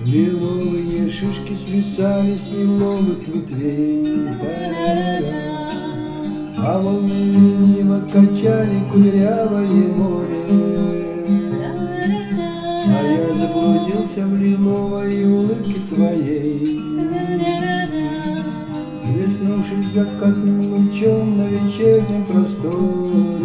Лиловые шишки свисали с лиловых ветвей, а волны лениво качали кудрявое море. А я заблудился в лиловой улыбке твоей, блеснувшись закатным лучом на вечернем просторе.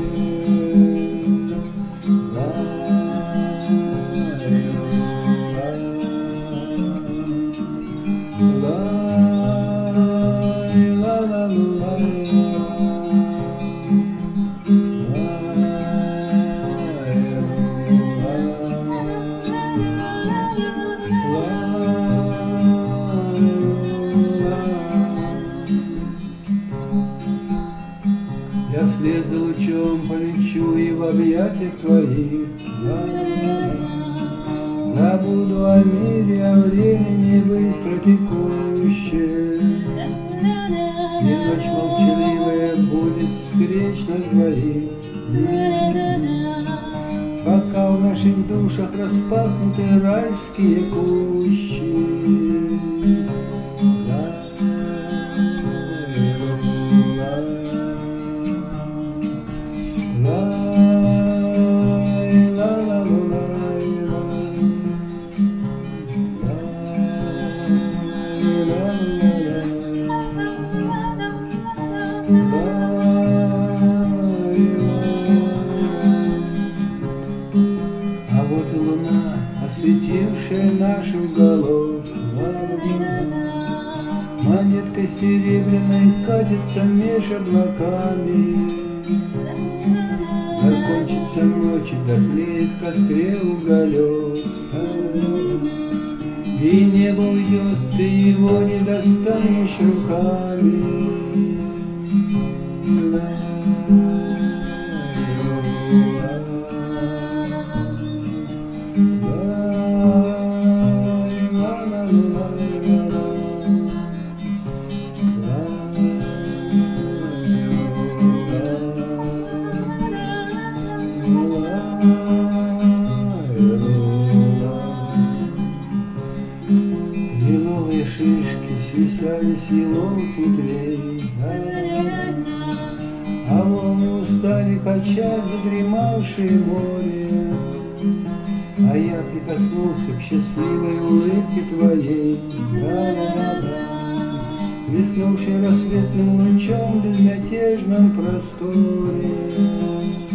Я вслед за лучом полечу и в объятиях твоих забуду о мире, о времени быстро текущем, и ночь молчаливая будет встреч нас двоих, пока в наших душах распахнуты райские кущи. А вот и луна, осветившая наш уголок, монеткой серебряной катится меж облаками. Закончится ночь, и дотлеет в костре уголек, и небо уйдет, ты его не достанешь руками. Лиловые шишки свисали с еловых ветвей, а волны устали качать задремавшее море. А я прикоснулся к счастливой улыбке твоей, блеснувшей рассветным лучом в безмятежном просторе.